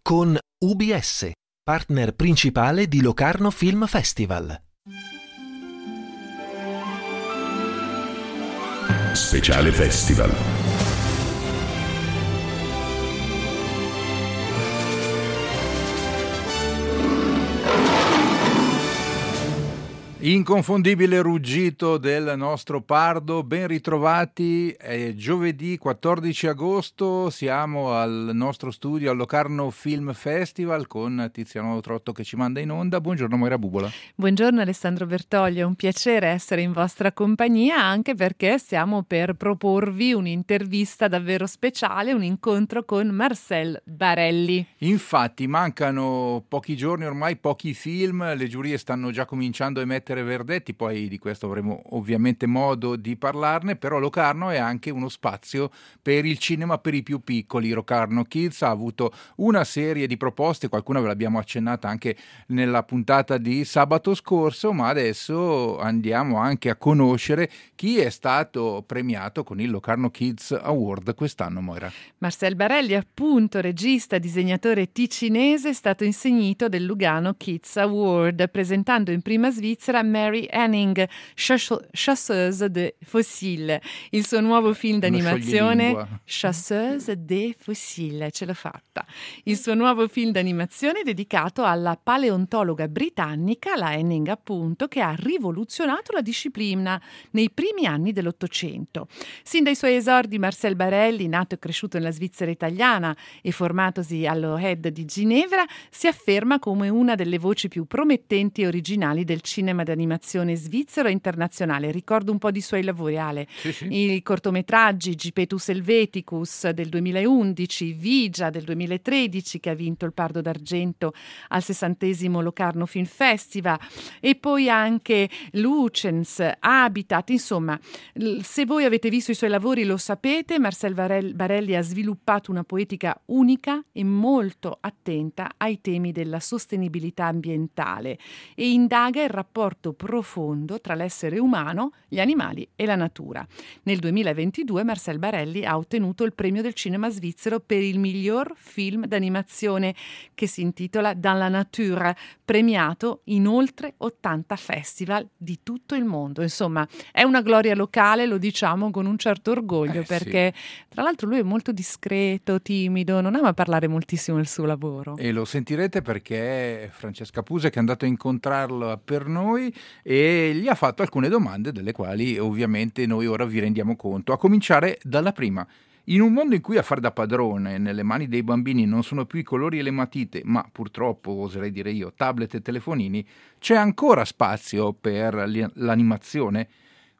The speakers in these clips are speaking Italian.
con UBS, partner principale di Locarno Film Festival. Speciale Festival. Inconfondibile ruggito del nostro Pardo, ben ritrovati, è giovedì 14 agosto, siamo al nostro studio al Locarno Film Festival con Tiziano Trotto che ci manda in onda. Buongiorno Moira Bubola. Buongiorno Alessandro Bertoglio, è un piacere essere in vostra compagnia anche perché stiamo per proporvi un'intervista davvero speciale, un incontro con Marcel Barelli. Infatti mancano pochi giorni ormai, pochi film, le giurie stanno già cominciando a emettere verdetti, poi di questo avremo ovviamente modo di parlarne, però Locarno è anche uno spazio per il cinema per i più piccoli. Locarno Kids ha avuto una serie di proposte, qualcuna ve l'abbiamo accennata anche nella puntata di sabato scorso, ma adesso andiamo anche a conoscere chi è stato premiato con il Locarno Kids Award quest'anno, Moira. Marcel Barelli, appunto, regista, disegnatore ticinese, è stato insignito del Lugano Kids Award, presentando in prima Svizzera Mary Henning, Chasseuse de Fossiles, il suo nuovo film d'animazione Chasseuse de Fossiles, ce l'ho fatta. Il suo nuovo film d'animazione dedicato alla paleontologa britannica, la Henning appunto, che ha rivoluzionato la disciplina nei primi anni dell'Ottocento. Sin dai suoi esordi Marcel Barelli, nato e cresciuto nella Svizzera italiana e formatosi all'OHED di Ginevra, si afferma come una delle voci più promettenti e originali del cinema d'animazione svizzero e internazionale. Ricordo un po' di suoi lavori, Ale. Sì. I cortometraggi Gipetus Helveticus del 2011, Vigia del 2013 che ha vinto il Pardo d'Argento al 60° Locarno Film Festival, e poi anche Lucens, Habitat. Insomma, se voi avete visto i suoi lavori lo sapete, Marcel Barelli ha sviluppato una poetica unica e molto attenta ai temi della sostenibilità ambientale e indaga il rapporto profondo tra l'essere umano, gli animali e la natura. Nel 2022 Marcel Barelli ha ottenuto il premio del cinema svizzero per il miglior film d'animazione che si intitola Dans la nature, premiato in oltre 80 festival di tutto il mondo. Insomma, è una gloria locale, lo diciamo con un certo orgoglio, perché tra l'altro lui è molto discreto, timido, non ama parlare moltissimo del suo lavoro. E lo sentirete perché Francesca Puse, che è andato a incontrarlo per noi, e gli ha fatto alcune domande delle quali ovviamente noi ora vi rendiamo conto, a cominciare dalla prima. In un mondo in cui a far da padrone nelle mani dei bambini non sono più i colori e le matite, ma purtroppo, oserei dire io, tablet e telefonini, c'è ancora spazio per l'animazione?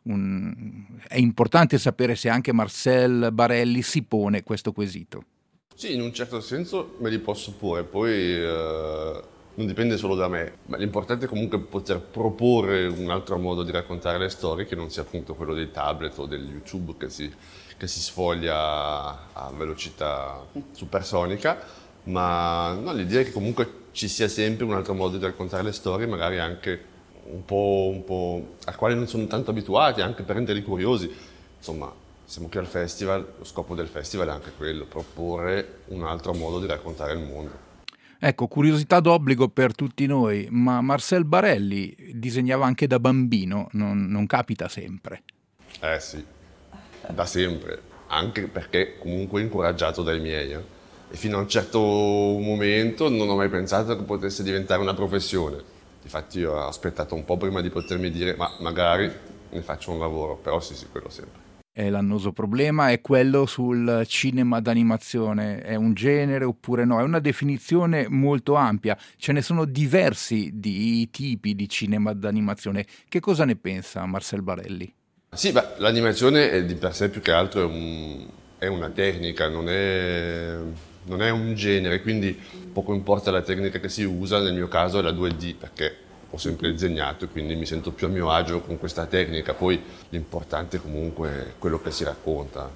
È importante sapere se anche Marcel Barelli si pone questo quesito. Sì, in un certo senso me li posso porre, poi non dipende solo da me, ma l'importante è comunque poter proporre un altro modo di raccontare le storie che non sia appunto quello dei tablet o del YouTube che si sfoglia a velocità supersonica, ma no, l'idea è che comunque ci sia sempre un altro modo di raccontare le storie, magari anche un po' al quale non sono tanto abituati, anche per renderli curiosi. Insomma, siamo qui al festival, lo scopo del festival è anche quello, proporre un altro modo di raccontare il mondo. Ecco, curiosità d'obbligo per tutti noi, ma Marcel Barelli disegnava anche da bambino, non capita sempre. Sì, da sempre, anche perché comunque incoraggiato dai miei. E fino a un certo momento non ho mai pensato che potesse diventare una professione. Infatti io ho aspettato un po' prima di potermi dire, ma magari ne faccio un lavoro, però sì, quello sempre. L'annoso problema è quello sul cinema d'animazione. È un genere oppure no? È una definizione molto ampia. Ce ne sono diversi di tipi di cinema d'animazione. Che cosa ne pensa Marcel Barelli? Sì, l'animazione è di per sé più che altro è una tecnica, non è un genere, quindi poco importa la tecnica che si usa. Nel mio caso è la 2D, perché ho sempre disegnato e quindi mi sento più a mio agio con questa tecnica. Poi l'importante comunque è quello che si racconta.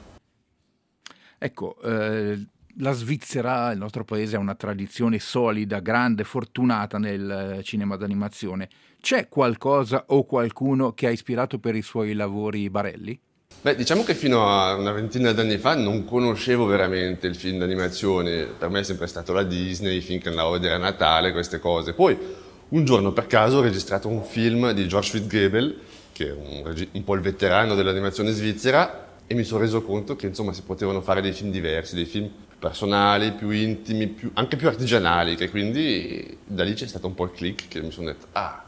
Ecco, la Svizzera, il nostro paese, ha una tradizione solida, grande, fortunata nel cinema d'animazione. C'è qualcosa o qualcuno che ha ispirato per i suoi lavori Barelli? Beh, diciamo che fino a una ventina d'anni fa non conoscevo veramente il film d'animazione, per me è sempre stato la Disney, i film che andavo a vedere a Natale, queste cose. Poi un giorno per caso ho registrato un film di George Fitzgerald, che è un po' il veterano dell'animazione svizzera, e mi sono reso conto che insomma si potevano fare dei film diversi, dei film più personali, più intimi, anche più artigianali, che quindi da lì c'è stato un po' il click che mi sono detto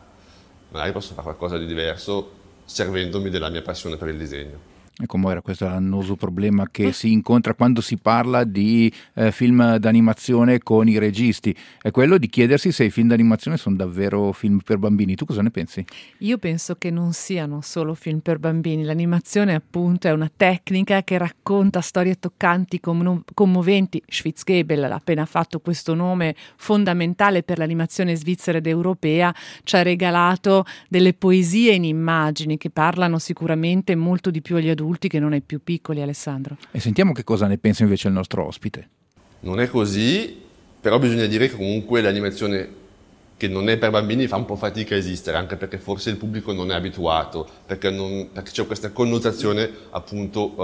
magari posso fare qualcosa di diverso servendomi della mia passione per il disegno. E com'era questo annoso problema che si incontra quando si parla di film d'animazione con i registi? È quello di chiedersi se i film d'animazione sono davvero film per bambini. Tu cosa ne pensi? Io penso che non siano solo film per bambini. L'animazione appunto è una tecnica che racconta storie toccanti, commoventi. Schwitzgebel ha appena fatto questo nome fondamentale per l'animazione svizzera ed europea, ci ha regalato delle poesie in immagini che parlano sicuramente molto di più agli adulti che non ai più piccoli, Alessandro. E sentiamo che cosa ne pensa invece il nostro ospite. Non è così, però bisogna dire che comunque l'animazione che non è per bambini fa un po' fatica a esistere, anche perché forse il pubblico non è abituato, perché c'è questa connotazione appunto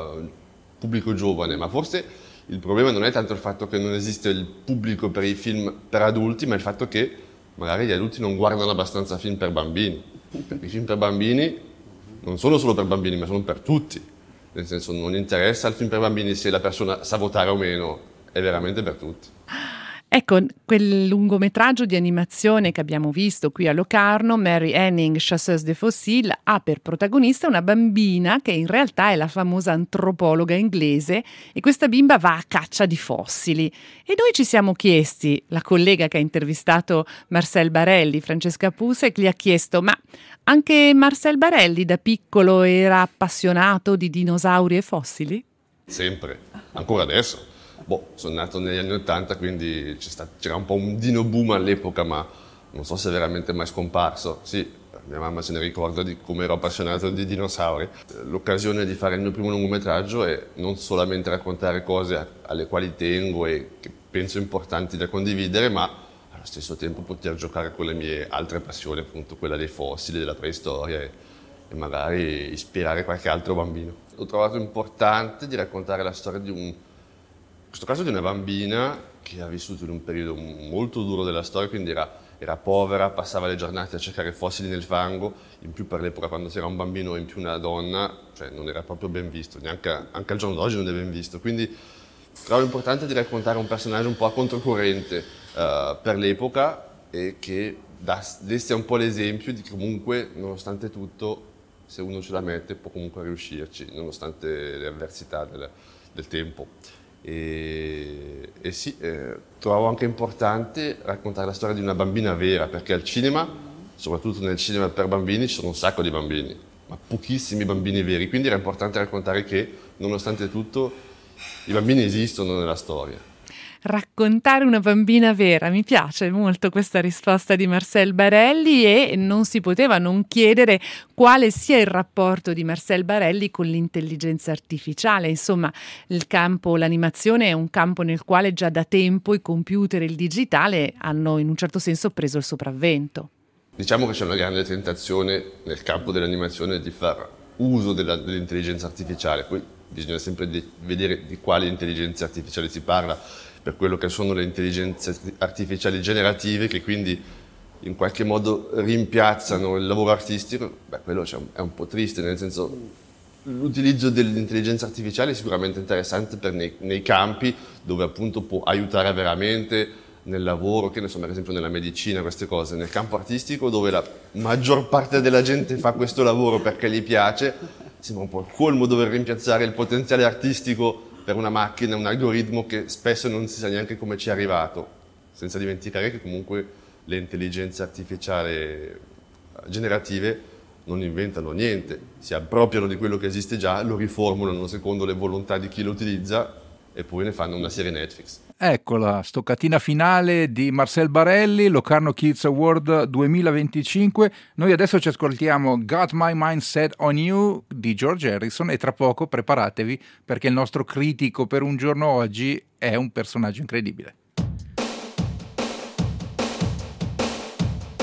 pubblico giovane, ma forse il problema non è tanto il fatto che non esiste il pubblico per i film per adulti, ma il fatto che magari gli adulti non guardano abbastanza film per bambini. Perché i film per bambini non sono solo per bambini, ma sono per tutti. Nel senso, non interessa il film per bambini se la persona sa votare o meno, è veramente per tutti. Ecco, quel lungometraggio di animazione che abbiamo visto qui a Locarno, Mary Henning, Chasseuse de Fossiles, ha per protagonista una bambina che in realtà è la famosa antropologa inglese, e questa bimba va a caccia di fossili. E noi ci siamo chiesti, la collega che ha intervistato Marcel Barelli, Francesca Pusek, gli ha chiesto: ma anche Marcel Barelli da piccolo era appassionato di dinosauri e fossili? Sempre, ancora adesso. Sono nato negli anni '80, quindi c'era un po' un dino boom all'epoca, ma non so se è veramente mai scomparso. Sì, mia mamma se ne ricorda di come ero appassionato di dinosauri. L'occasione di fare il mio primo lungometraggio è non solamente raccontare cose alle quali tengo e che penso importanti da condividere, ma allo stesso tempo poter giocare con le mie altre passioni, appunto quella dei fossili, della preistoria e magari ispirare qualche altro bambino. Ho trovato importante di raccontare la storia in questo caso di una bambina che ha vissuto in un periodo molto duro della storia, quindi era povera, passava le giornate a cercare fossili nel fango, in più per l'epoca quando si era un bambino e in più una donna, cioè non era proprio ben visto, anche al giorno d'oggi non è ben visto. Quindi trovo importante di raccontare un personaggio un po' a controcorrente per l'epoca e che desse un po' l'esempio di che comunque, nonostante tutto, se uno ce la mette può comunque riuscirci, nonostante le avversità del tempo. E sì, trovavo anche importante raccontare la storia di una bambina vera, perché al cinema, soprattutto nel cinema per bambini, ci sono un sacco di bambini, ma pochissimi bambini veri, quindi era importante raccontare che, nonostante tutto, i bambini esistono nella storia. Raccontare una bambina vera, mi piace molto questa risposta di Marcel Barelli, e non si poteva non chiedere quale sia il rapporto di Marcel Barelli con l'intelligenza artificiale. Insomma, l'animazione è un campo nel quale già da tempo i computer e il digitale hanno in un certo senso preso il sopravvento. Diciamo che c'è una grande tentazione nel campo dell'animazione di far uso dell'intelligenza artificiale, poi bisogna sempre vedere di quali intelligenze artificiali si parla. Per quello che sono le intelligenze artificiali generative, che quindi in qualche modo rimpiazzano il lavoro artistico, quello è un po' triste, nel senso l'utilizzo dell'intelligenza artificiale è sicuramente interessante nei campi dove appunto può aiutare veramente nel lavoro, che ne so, per esempio nella medicina, queste cose. Nel campo artistico, dove la maggior parte della gente fa questo lavoro perché gli piace, sembra un po' il colmo dover rimpiazzare il potenziale artistico per una macchina, un algoritmo che spesso non si sa neanche come ci è arrivato, senza dimenticare che comunque le intelligenze artificiali generative non inventano niente, si appropriano di quello che esiste già, lo riformulano secondo le volontà di chi lo utilizza e poi ne fanno una serie Netflix. Eccola, stoccatina finale di Marcel Barelli, Locarno Kids Award 2025. Noi adesso ci ascoltiamo Got My Mind Set on You di George Harrison e tra poco preparatevi perché il nostro critico per un giorno oggi è un personaggio incredibile.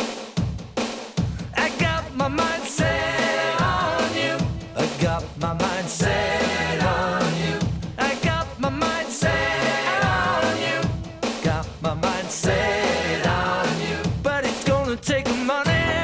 I got my mind set on you. I got my mind mind set on you. But it's gonna take money,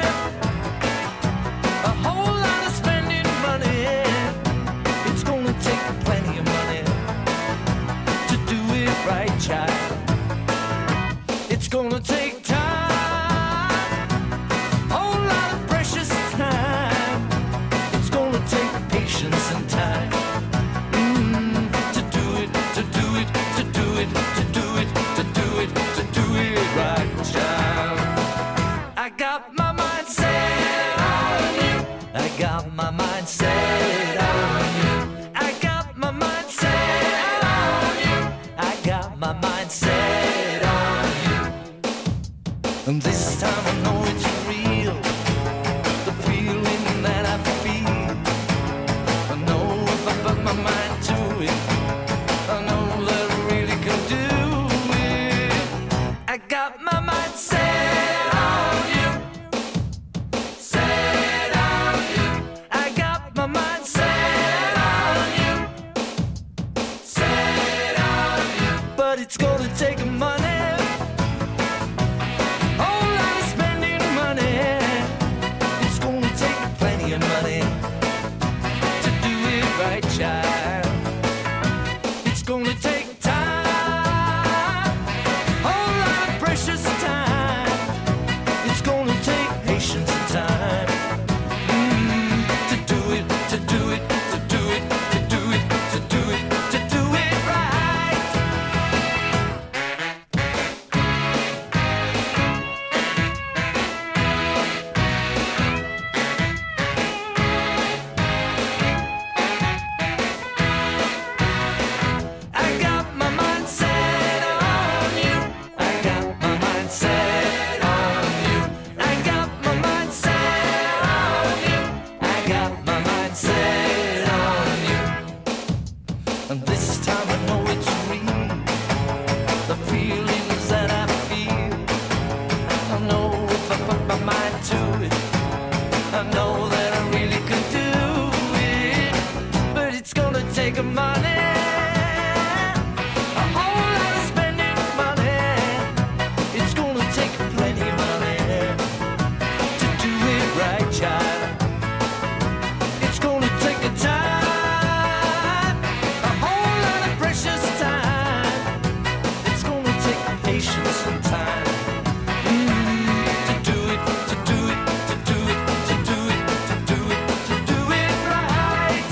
a whole lot of spending money. It's gonna take plenty of money to do it right, child. It's gonna take time, whole lot of precious time. It's gonna take patience and time to do it, to do it, to do it, to do it, to do it, to do it right, child. I got my mind set on you. I got my mind set on you. I got my mind set on you. I got my mind set on you. And this time I know it's real, the feeling that I feel. I know if I put my mind to it, I know that I really can do it. I got my mind set on you, set on you. I got my mind set on you, set on you. But it's gonna take money, whole lot of spending money. It's gonna take plenty of money to do it right, child. It's gonna take time, whole lot of precious time. It's gonna take patience and time to do it, to do it, to do it, to do it, to do it, to do it right. I got my mind set on you. I got my mind set on you. I got my mind set on you. I got my mind set on you. And this time I know it's real, the feelings that I feel. I know if I put my mind to it, I know that I really can do it. But it's gonna take money, a whole lot of spending money. It's gonna take plenty of money to do it right, child. It's gonna take a time, a whole lot of precious time. It's gonna take patience and time to do it, to do it, to do it, to do it, to do it, to do it right.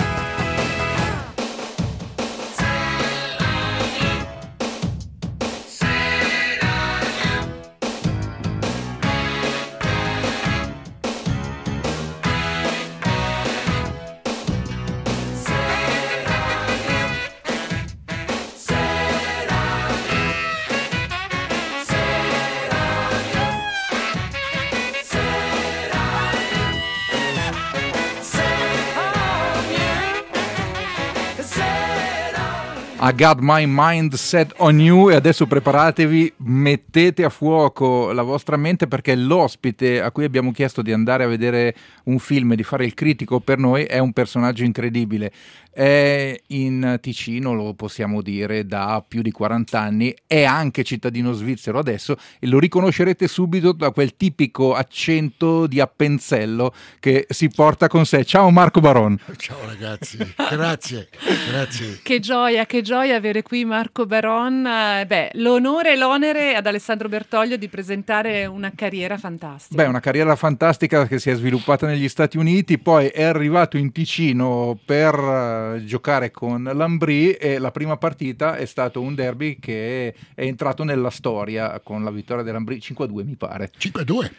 I got my mind set on you, e adesso preparatevi, mettete a fuoco la vostra mente, perché l'ospite a cui abbiamo chiesto di andare a vedere un film e di fare il critico per noi è un personaggio incredibile. È in Ticino, lo possiamo dire, da più di 40 anni, è anche cittadino svizzero adesso e lo riconoscerete subito da quel tipico accento di Appenzello che si porta con sé. Ciao Marco Baron. Ciao ragazzi, grazie. Che gioia avere qui Marco Baron. L'onore e l'onere ad Alessandro Bertoglio di presentare una carriera fantastica. Una carriera fantastica che si è sviluppata negli Stati Uniti, poi è arrivato in Ticino per giocare con l'Ambri e la prima partita è stato un derby che è entrato nella storia con la vittoria dell'Ambri 5-2 mi pare. 5-2.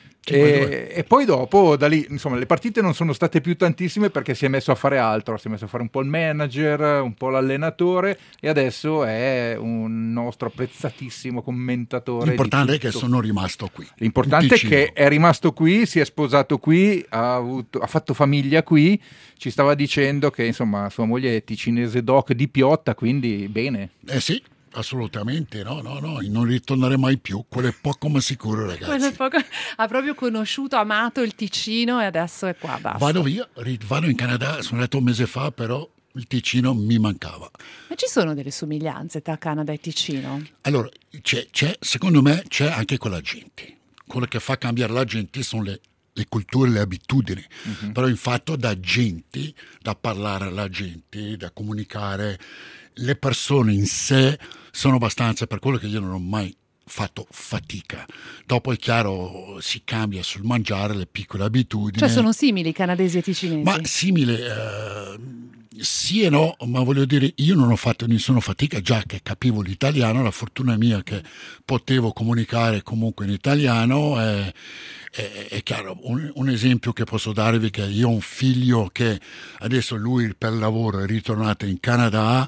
E poi dopo da lì insomma le partite non sono state più tantissime perché si è messo a fare altro, si è messo a fare un po' il manager, un po' l'allenatore e adesso è un nostro apprezzatissimo commentatore. L'importante è che sono rimasto qui. L'importante è che è rimasto qui, si è sposato qui, ha fatto famiglia qui, ci stava dicendo che insomma sua moglie è ticinese doc di Piotta, quindi bene. Sì. Assolutamente, no, non ritornerei mai più, quello è poco ma sicuro ragazzi. Ha proprio conosciuto, amato il Ticino e adesso è qua, basta. Vado in Canada, sono andato un mese fa, però il Ticino mi mancava. Ma ci sono delle somiglianze tra Canada e Ticino? Allora, secondo me c'è anche quella gente. Quello che fa cambiare la gente sono le culture, le abitudini. Però il fatto da gente, da parlare alla gente, da comunicare, le persone in sé sono abbastanza, per quello che io non ho mai fatto fatica. Dopo è chiaro, si cambia sul mangiare, le piccole abitudini. Cioè sono simili canadesi e ticinesi? Ma simile, sì e no, ma voglio dire, io non ho fatto nessuna fatica, già che capivo l'italiano, la fortuna mia che potevo comunicare comunque in italiano. È chiaro, un esempio che posso darvi, che io ho un figlio che adesso lui per lavoro è ritornato in Canada,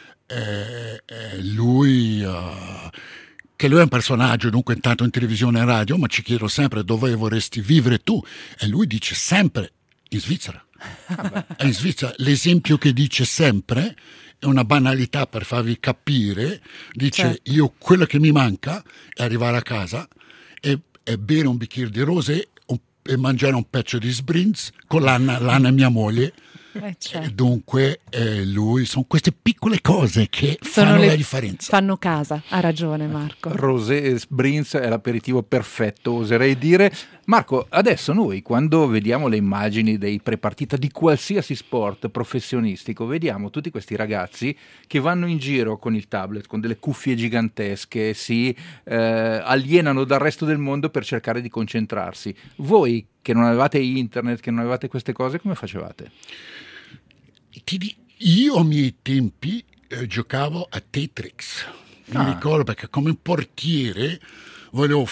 lui è un personaggio, dunque intanto in televisione e radio, ma ci chiedo sempre dove vorresti vivere tu, e lui dice sempre in Svizzera. In Svizzera l'esempio che dice sempre è una banalità per farvi capire, dice certo. Io quello che mi manca è arrivare a casa e bere un bicchiere di rosé e mangiare un pezzo di sbrinz con l'Anna mia moglie. Certo. Dunque lui, sono queste piccole cose che fanno la differenza. Fanno casa, ha ragione Marco. Rosé e Sbrinz è l'aperitivo perfetto, oserei dire. Marco, adesso noi quando vediamo le immagini dei prepartita di qualsiasi sport professionistico, vediamo tutti questi ragazzi che vanno in giro con il tablet, con delle cuffie gigantesche, si alienano dal resto del mondo per cercare di concentrarsi. Voi che non avevate internet, che non avevate queste cose, come facevate? Io ai miei tempi giocavo a Tetris, mi ricordo, perché come portiere volevo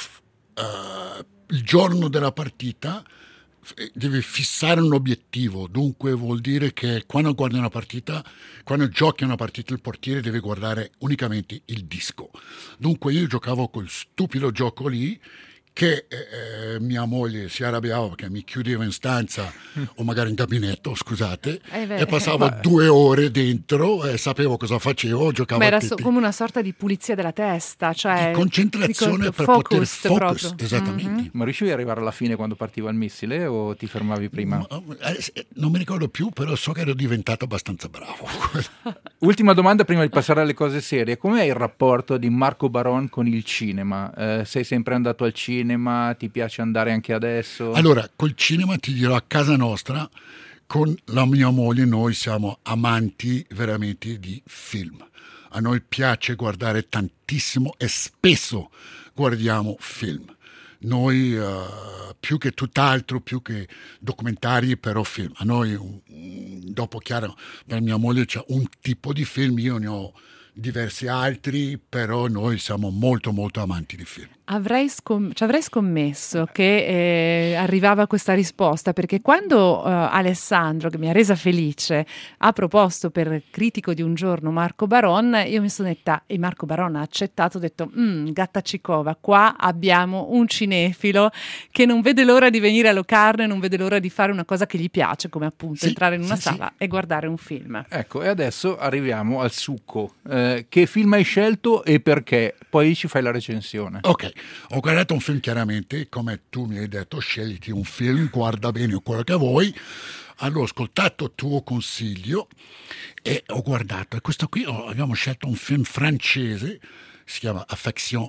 il giorno della partita devi fissare un obiettivo, dunque vuol dire che quando guardi una partita, quando giochi una partita, il portiere deve guardare unicamente il disco. Dunque io giocavo quel stupido gioco lì, che mia moglie si arrabbiava perché mi chiudeva in stanza o magari in gabinetto, scusate, e passavo 2 ore dentro e sapevo cosa facevo, giocavo. Ma era a Tetris. come una sorta di pulizia della testa, cioè di concentrazione per poter focus, esattamente. Ma riuscivi ad arrivare alla fine quando partiva il missile o ti fermavi prima? Non mi ricordo più, però so che ero diventato abbastanza bravo. Ultima domanda prima di passare alle cose serie: com'è il rapporto di Marco Baron con il cinema? Sei sempre andato al cinema? Ti piace andare anche adesso? Allora, col cinema ti dirò, a casa nostra con la mia moglie noi siamo amanti veramente di film. A noi piace guardare tantissimo e spesso guardiamo film. Noi più che tutt'altro, più che documentari, però film. A noi, dopo chiaro, per mia moglie c'è un tipo di film, io ne ho diversi altri, però noi siamo molto molto amanti di film. Ci avrei scommesso che arrivava questa risposta, perché quando Alessandro, che mi ha resa felice, ha proposto per Critico di un giorno Marco Baron, io mi sono detta, e Marco Baron ha accettato, ho detto gatta Cicova, qua abbiamo un cinefilo che non vede l'ora di venire a Locarno e non vede l'ora di fare una cosa che gli piace, come appunto entrare in una sala e guardare un film. Ecco, e adesso arriviamo al succo. Che film hai scelto e perché? Poi ci fai la recensione. Ok, ho guardato un film, chiaramente, come tu mi hai detto, scegliti un film, guarda bene quello che vuoi. Allora ho ascoltato il tuo consiglio e ho guardato, e questo qui abbiamo scelto un film francese, si chiama Affection,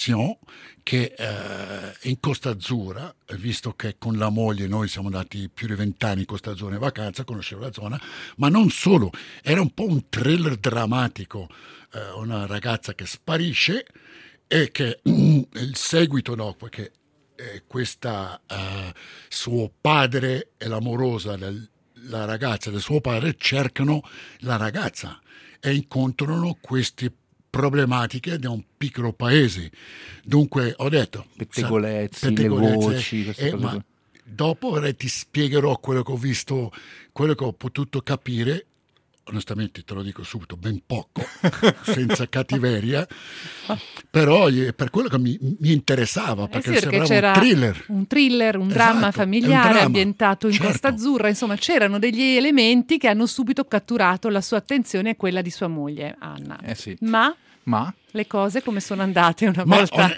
che è in Costa Azzurra, visto che con la moglie noi siamo andati più di 20 anni in Costa Azzurra in vacanza, conoscevo la zona, ma non solo, era un po' un thriller drammatico, una ragazza che sparisce e che il seguito dopo, che questa suo padre e l'amorosa la ragazza del suo padre cercano la ragazza e incontrano queste problematiche di un piccolo paese. Dunque ho detto pettegolezzi, le voci, queste cose. Ma dopo ti spiegherò quello che ho visto, quello che ho potuto capire. Onestamente te lo dico subito, ben poco, senza cattiveria, però per quello che mi interessava, perché sembrava c'era un thriller, un dramma familiare, ambientato in certo. Costa Azzurra, insomma c'erano degli elementi che hanno subito catturato la sua attenzione e quella di sua moglie Anna. Sì. Ma le cose come sono andate una volta?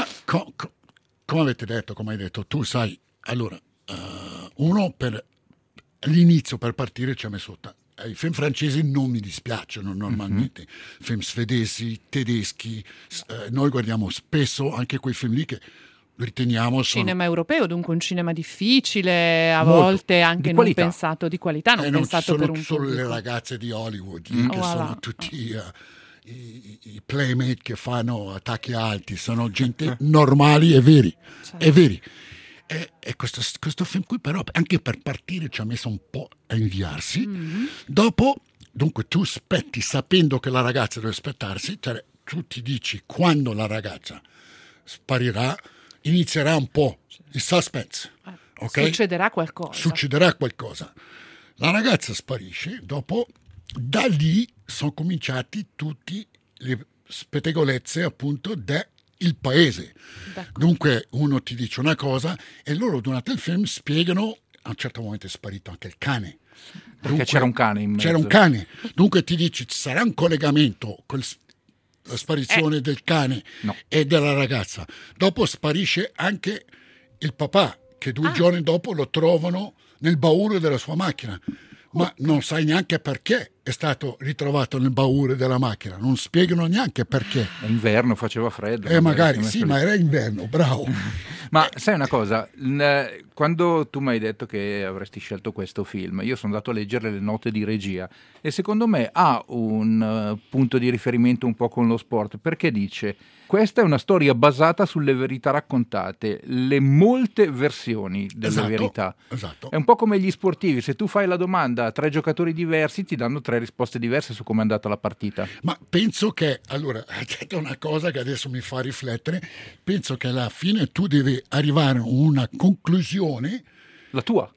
Come avete detto, come hai detto tu, sai, allora uno per l'inizio, per partire ci ha messo i film francesi non mi dispiacciono normalmente, film svedesi, tedeschi, noi guardiamo spesso anche quei film lì che riteniamo cinema europeo, dunque un cinema difficile, a Molto. volte anche Di non qualità. pensato di qualità, non non pensato sono per un solo le pubblico. ragazze di Hollywood lì, che Voilà. sono tutti i playmate che fanno attacchi alti, sono gente normali e veri, e veri. E questo film qui però anche per partire ci ha messo un po' a inviarsi. Dopo, dunque tu aspetti sapendo che la ragazza deve aspettarsi, cioè, tu ti dici quando la ragazza sparirà, inizierà un po' il suspense. Ok? Succederà qualcosa. Succederà qualcosa. La ragazza sparisce, dopo da lì sono cominciati tutti le spettegolezze appunto del paese. D'accordo. Dunque uno ti dice una cosa e loro durante il film spiegano, a un certo momento è sparito anche il cane. Perché c'era un cane in mezzo. C'era un cane. Dunque ti dici ci sarà un collegamento con la sparizione del cane No. e della ragazza. Dopo sparisce anche il papà, che 2 giorni dopo lo trovano nel baule della sua macchina. Ma non sai neanche perché è stato ritrovato nel baule della macchina. Non spiegano neanche perché. È inverno, faceva freddo. Magari si è sì, messo ma lì. era inverno, bravo. Ma sai una cosa, quando tu mi hai detto che avresti scelto questo film, io sono andato a leggere le note di regia e secondo me ha un punto di riferimento un po' con lo sport, perché dice: questa è una storia basata sulle verità raccontate, le molte versioni delle Esatto, verità. esatto. È un po' come gli sportivi, se tu fai la domanda a 3 giocatori diversi ti danno 3 risposte diverse su come è andata la partita. Ma penso che, allora, hai detto una cosa che adesso mi fa riflettere, penso che alla fine tu devi arrivare a una conclusione, La tua.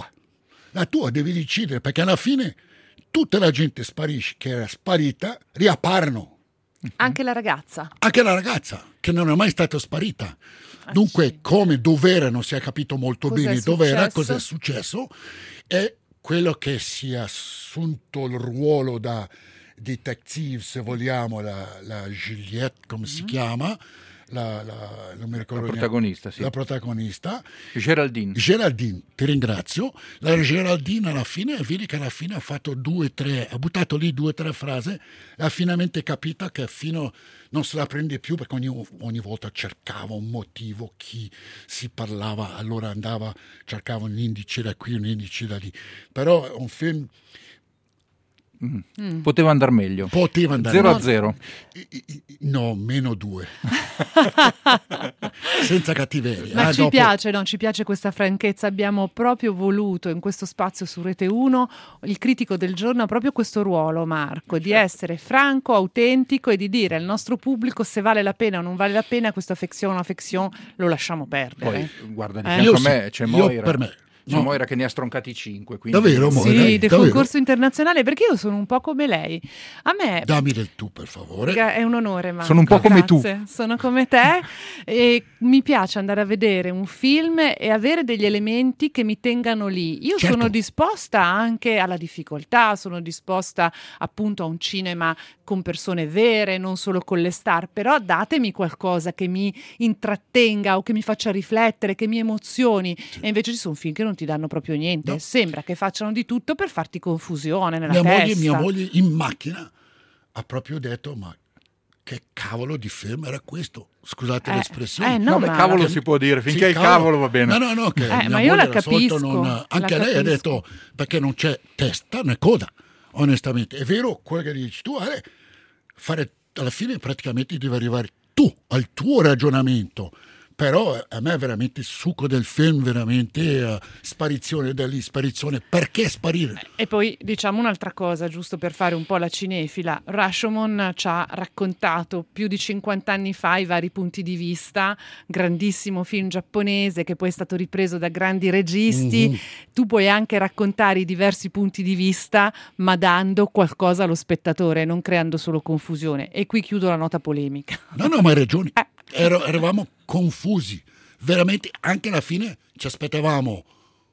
la tua devi decidere, perché alla fine tutta la gente sparisce, che era sparita, riapparono. Anche la ragazza. Anche la ragazza, che non è mai stata sparita. Dunque, come dov'era, non si è capito molto Cos'è bene dov'era, successo? cosa è successo, e quello che si è assunto il ruolo da detective, se vogliamo, la Juliette, come si chiama, non mi ricordo La neanche. protagonista, sì. La protagonista. Geraldine. Geraldine, ti ringrazio. La Geraldine alla fine, vedi che alla fine ha fatto 2-3, ha buttato lì 2-3 frasi, ha finalmente capito che non se la prende più, perché ogni volta cercava un motivo, chi si parlava, allora cercava un indice da qui, un indice da lì. Però è un film Poteva andare meglio. poteva andare 0-0. No, -2. Senza cattiveria. Ma ci dopo- piace, no? Ci piace questa franchezza. Abbiamo proprio voluto in questo spazio su Rete 1, il critico del giorno ha proprio questo ruolo, Marco, di essere franco, autentico e di dire al nostro pubblico se vale la pena o non vale la pena questa affezione lo lasciamo perdere. Poi guarda, di Eh? fianco Io a me sì, c'è io Moira. per me. C'è No. Moira che ne ha stroncati 5. Quindi... Davvero, Moira? Sì, del Davvero? concorso internazionale, perché io sono un po' come lei. A me Dammi del tu, per favore. è un onore, Marco. Sono un po' come tu. Grazie. Sono come te e mi piace andare a vedere un film e avere degli elementi che mi tengano lì. Io Certo. sono disposta anche alla difficoltà, sono disposta appunto a un cinema con persone vere, non solo con le star, però datemi qualcosa che mi intrattenga o che mi faccia riflettere, che mi emozioni. E invece ci sono film che non ti danno proprio niente. No. Sembra che facciano di tutto per farti confusione nella Mia testa. moglie in macchina ha proprio detto: ma che cavolo di film era questo? Scusate l'espressione. no, No, beh, ma- cavolo si può dire, finché Sì, il cavolo va bene. No, che mia ma io la moglie al solito capisco, anche la lei ha capisco. detto, perché non c'è testa né coda, onestamente. È vero quello che dici tu, fare alla fine praticamente devi arrivare tu al tuo ragionamento. Però a me veramente il succo del film, veramente sparizione da lì, sparizione, perché sparire? E poi diciamo un'altra cosa, giusto per fare un po' la cinefila. Rashomon ci ha raccontato più di 50 anni fa i vari punti di vista, grandissimo film giapponese che poi è stato ripreso da grandi registi. Tu puoi anche raccontare i diversi punti di vista, ma dando qualcosa allo spettatore, non creando solo confusione. E qui chiudo la nota polemica. No, ma hai ragione. Eravamo confusi, veramente. Anche alla fine ci aspettavamo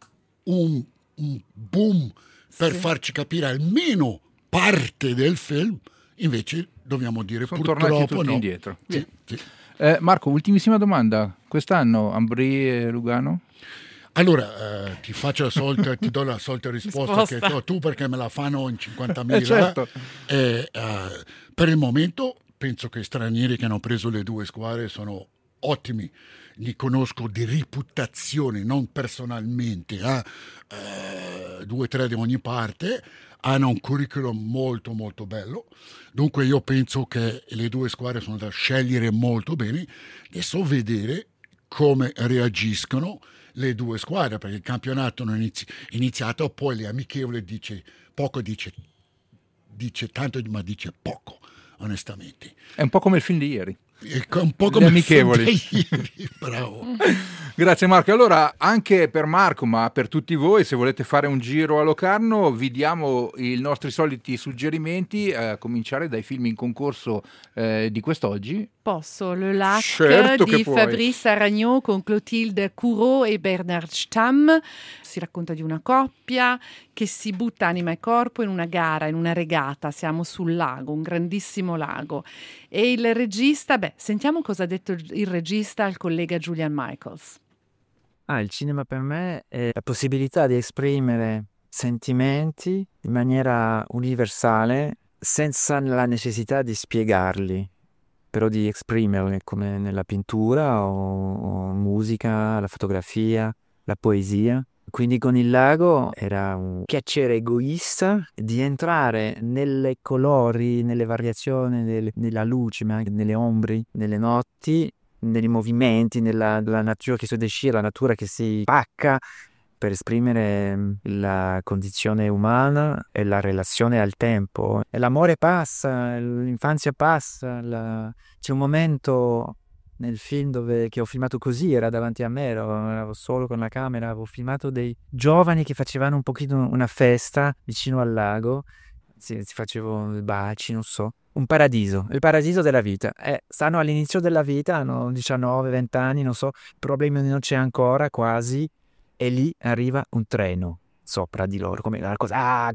un boom per farci capire almeno parte del film, invece dobbiamo dire Sono tornati purtroppo tutti no. indietro. Sì, sì. Marco, ultimissima domanda. Quest'anno Ambry e Lugano? Allora, ti do la solita risposta che do tu, perché me la fanno in 50.000. Certo. Per il momento penso che i stranieri che hanno preso le due squadre sono ottimi. Li conosco di reputazione, non personalmente, 2 o 3 di ogni parte, hanno un curriculum molto molto bello, dunque io penso che le due squadre sono da scegliere molto bene. Adesso vedere come reagiscono le due squadre, perché il campionato non è iniziato, poi le amichevoli dice tanto, ma dice poco, onestamente. È un po' come il film di ieri. Un po' come amichevoli. Bravo. Grazie Marco. Allora, anche per Marco, ma per tutti voi, se volete fare un giro a Locarno, vi diamo i nostri soliti suggerimenti, a cominciare dai film in concorso di quest'oggi. Posso? Le Lac Certo di che puoi. Fabrice Aragnaud con Clotilde Courreau e Bernard Stamm. Si racconta di una coppia che si butta anima e corpo in una gara, in una regata. Siamo sul lago, un grandissimo lago. E il regista, sentiamo cosa ha detto il regista al collega Julian Michaels. Il cinema per me è la possibilità di esprimere sentimenti in maniera universale senza la necessità di spiegarli, però di esprimerli, come nella pittura o musica, la fotografia, la poesia. Quindi con il lago era un piacere egoista di entrare nei colori, nelle variazioni nella luce, ma anche nelle ombre, nelle notti, nei movimenti, nella natura che si descira, la natura che si spacca per esprimere la condizione umana e la relazione al tempo. E l'amore passa, l'infanzia passa, c'è un momento nel film che ho filmato così, era davanti a me, ero solo con la camera, avevo filmato dei giovani che facevano un pochino una festa vicino al lago, si facevano baci, non so. Un paradiso, il paradiso della vita. Stanno all'inizio della vita, hanno 19-20 anni, non so, il problema non c'è ancora, quasi, e lì arriva un treno sopra di loro, come una cosa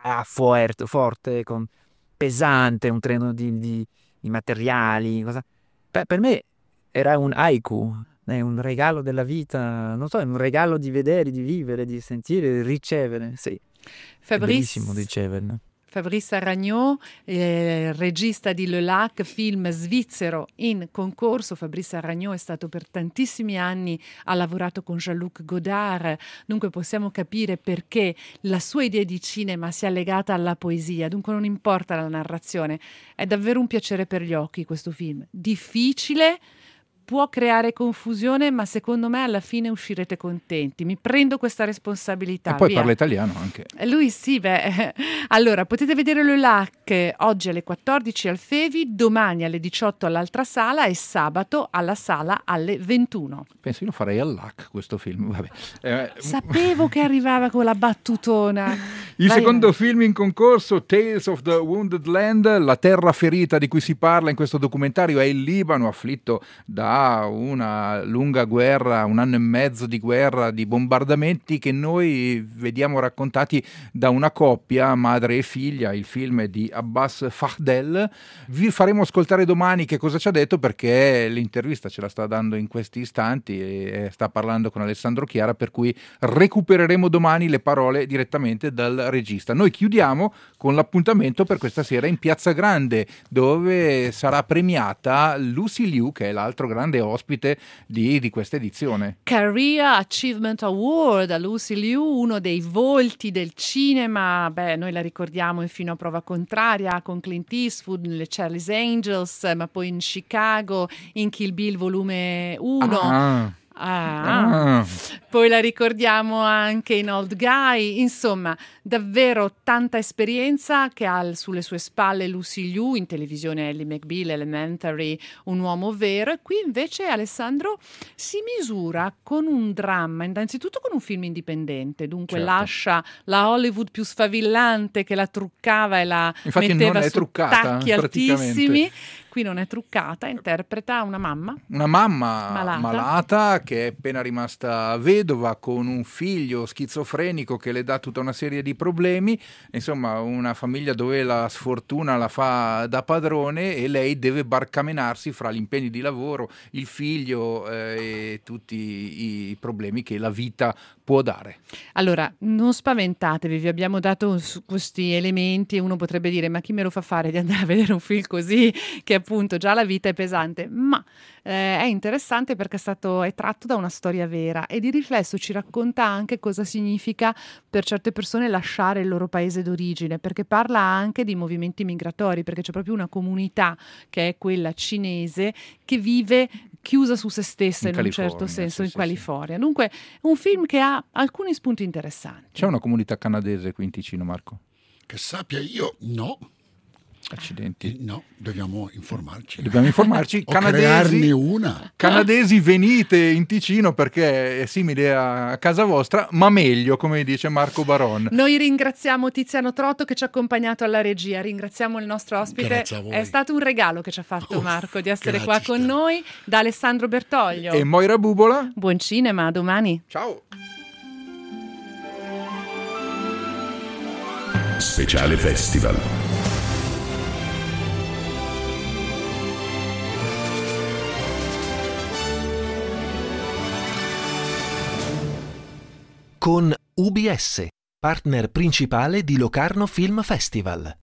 forte, pesante, un treno di materiali, cosa. Per me era un haiku, è un regalo della vita, non so, è un regalo di vedere, di vivere, di sentire, di ricevere, sì. È bellissimo riceverne. Fabrice Aragnaud, regista di Le Lac, film svizzero in concorso. Fabrice Aragnaud è stato per tantissimi anni, ha lavorato con Jean-Luc Godard, dunque possiamo capire perché la sua idea di cinema sia legata alla poesia, dunque non importa la narrazione. È davvero un piacere per gli occhi questo film, difficile, può creare confusione, ma secondo me alla fine uscirete contenti. Mi prendo questa responsabilità. E poi via. parla italiano anche. Lui sì, Allora, potete vedere Le Lac oggi alle 14 al Fevi, domani alle 18 all'altra sala e sabato alla sala alle 21. Penso io lo farei al LAC questo film. Vabbè. Sapevo che arrivava con la battutona. Il secondo film in concorso, Tales of the Wounded Land, la terra ferita di cui si parla in questo documentario è il Libano, afflitto da una lunga guerra, 1 anno e mezzo di guerra, di bombardamenti che noi vediamo raccontati da una coppia, madre e figlia. Il film è di Abbas Fahdel. Vi faremo ascoltare domani che cosa ci ha detto, perché l'intervista ce la sta dando in questi istanti e sta parlando con Alessandro Chiara, per cui recupereremo domani le parole direttamente dal regista. Noi chiudiamo con l'appuntamento per questa sera in Piazza Grande, dove sarà premiata Lucy Liu, che è l'altro grande ospite di questa edizione. Career Achievement Award a Lucy Liu, uno dei volti del cinema. Noi la ricordiamo in Fino a prova contraria con Clint Eastwood, nelle Charlie's Angels, ma poi in Chicago, in Kill Bill volume 1. Poi la ricordiamo anche in Old Guy. Insomma, davvero tanta esperienza che ha sulle sue spalle Lucy Liu, in televisione Ellie McBeal, Elementary, Un uomo vero, e qui invece Alessandro si misura con un dramma, innanzitutto con un film indipendente, dunque certo. Lascia la Hollywood più sfavillante che la truccava e la infatti metteva non è su truccata, tacchi altissimi. qui non è truccata, interpreta una mamma malata che è appena rimasta vedova con un figlio schizofrenico che le dà tutta una serie di problemi, insomma una famiglia dove la sfortuna la fa da padrone e lei deve barcamenarsi fra gli impegni di lavoro, il figlio e tutti i problemi che la vita può dare. Allora, non spaventatevi, vi abbiamo dato questi elementi e uno potrebbe dire: ma chi me lo fa fare di andare a vedere un film così, che appunto già la vita è pesante, ma è interessante perché è tratto da una storia vera e di riflesso ci racconta anche cosa significa per certe persone lasciare il loro paese d'origine, perché parla anche di movimenti migratori, perché c'è proprio una comunità che è quella cinese che vive chiusa su se stessa in un certo senso in California. Dunque un film che ha alcuni spunti interessanti. C'è una comunità canadese qui in Ticino, Marco? Che sappia io, no. Accidenti. No, dobbiamo informarci. O crearne una. Canadesi, venite in Ticino perché è simile a casa vostra, ma meglio, come dice Marco Baron. Noi ringraziamo Tiziano Trotto che ci ha accompagnato alla regia, ringraziamo il nostro ospite. È stato un regalo che ci ha fatto Marco di essere qua con noi, da Alessandro Bertoglio e Moira Bubola. Buon cinema, a domani. Ciao. Speciale Festival. Con UBS, partner principale di Locarno Film Festival.